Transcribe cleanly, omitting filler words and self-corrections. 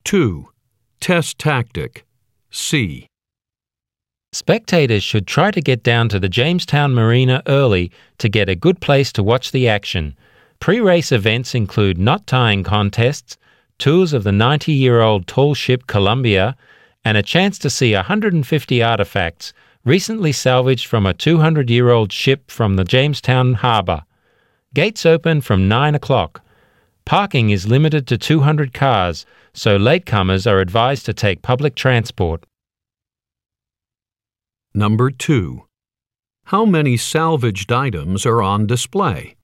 2. Test tactic. C. Spectators should try to get down to the Jamestown Marina early to get a good place to watch the action. Pre-race events include knot tying contests, tours of the 90-year-old tall ship Columbia, and a chance to see 150 artifacts recently salvaged from a 200-year-old ship from the Jamestown Harbor. Gates open from 9 o'clock. Parking is limited to 200 cars, so latecomers are advised to take public transport. Number 2. How many salvaged items are on display?